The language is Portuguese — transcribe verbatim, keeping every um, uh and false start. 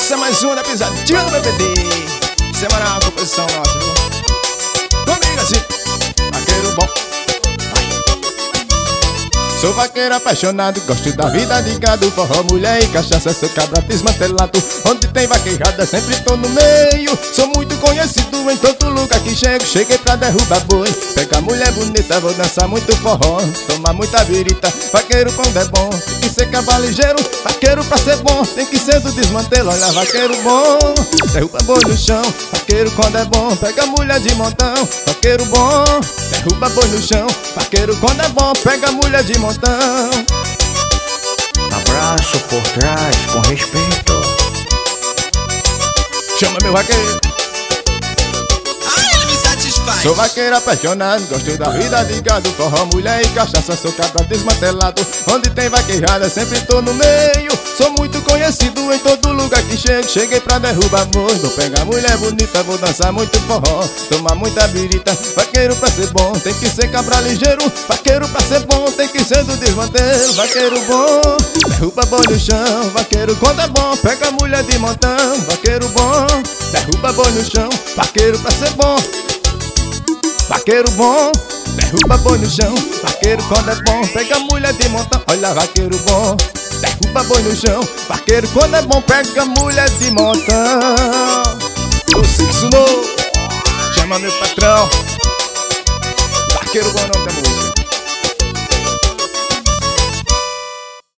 Essa é mais uma da pisadinha do B B D. Semanal, composição nossa, viu? Comigo assim, vaqueiro bom. Sou vaqueiro apaixonado, gosto da vida de gado, forró, mulher e cachaça, sou cabra desmantelado. Onde tem vaquejada sempre tô no meio. Sou muito conhecido em todo lugar que chego. Cheguei pra derrubar boi, pegar mulher bonita, vou dançar muito forró, tomar muita virita. Vaqueiro quando é bom, tem que ser cavaligeiro. Vaqueiro pra ser bom, tem que ser do desmantelo. Olha, vaqueiro bom, derruba boi no chão. Vaqueiro quando é bom, pega mulher de montão. Vaqueiro bom, derruba boi no chão. Vaqueiro quando é bom, pega mulher de montão. Abraço por trás, com respeito. Chama meu vaqueiro. Ah, ele me satisfaz. Sou vaqueiro apaixonado, gosto da vida de gado, forró, mulher e cachaça, sou cabra desmantelado. Onde tem vaquejada sempre tô no meio. Sou muito conhecido em todo lugar que chego. Cheguei pra derrubar boi, vou pegar mulher bonita, vou dançar muito forró, tomar muita birita. Vaqueiro pra ser bom, tem que ser cabra ligeiro. Vaqueiro pra ser bom, tem que ser do desmantelo. Vaqueiro bom, derruba boi no chão. Vaqueiro quando é bom, pega mulher de montão. Vaqueiro bom, derruba boi no chão. Vaqueiro pra ser bom. Vaqueiro bom, derruba boi no chão. Vaqueiro quando é bom, pega mulher de montão. Olha, vaqueiro bom, derruba boi no chão. Vaqueiro quando é bom, pega mulher de montão. O sexo novo, chama meu patrão. Vaqueiro bom não tem música.